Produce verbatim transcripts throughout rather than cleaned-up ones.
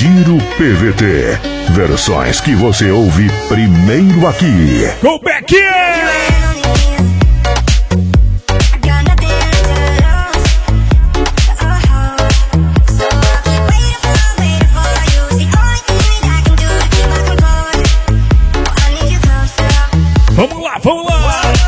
Giro P V T. Versões que você ouve primeiro aqui. Como é que é? Vamos lá, vamos lá!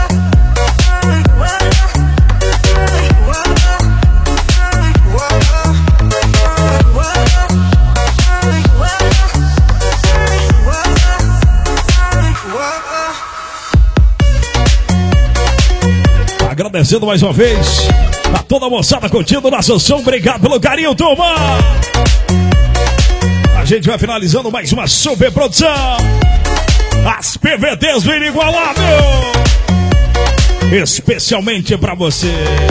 Agradecendo mais uma vez a toda a moçada curtindo nosso som. Obrigado pelo carinho, turma! A gente vai finalizando mais uma super produção. As P V Ts do Inigualável, especialmente pra você.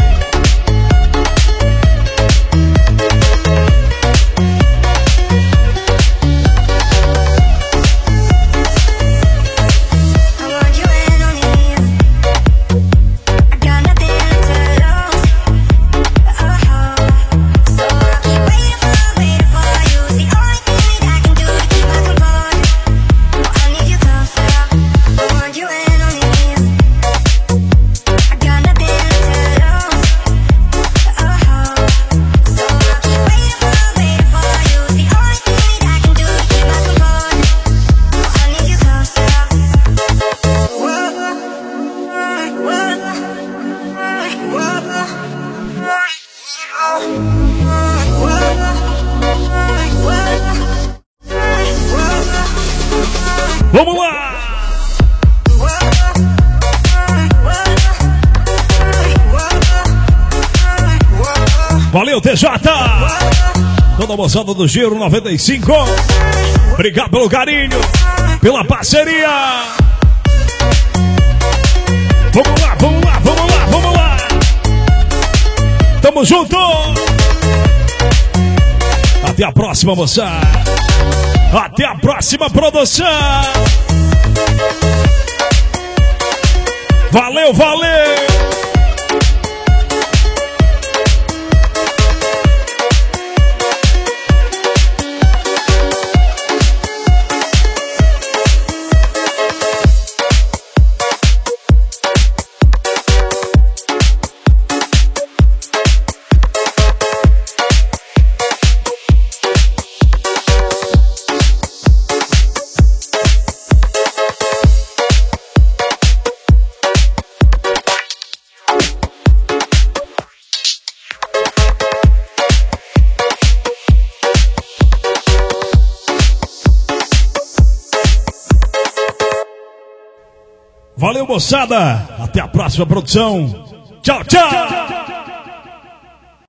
Vamos lá! Valeu, T J! Toda a moçada do Giro noventa e cinco. Obrigado pelo carinho, pela parceria. Vamos lá, vamos lá, vamos lá, vamos lá. Tamo junto. Até a próxima, moçada. Até a próxima produção. Valeu, valeu. Valeu, moçada. Até a próxima produção. Tchau, tchau.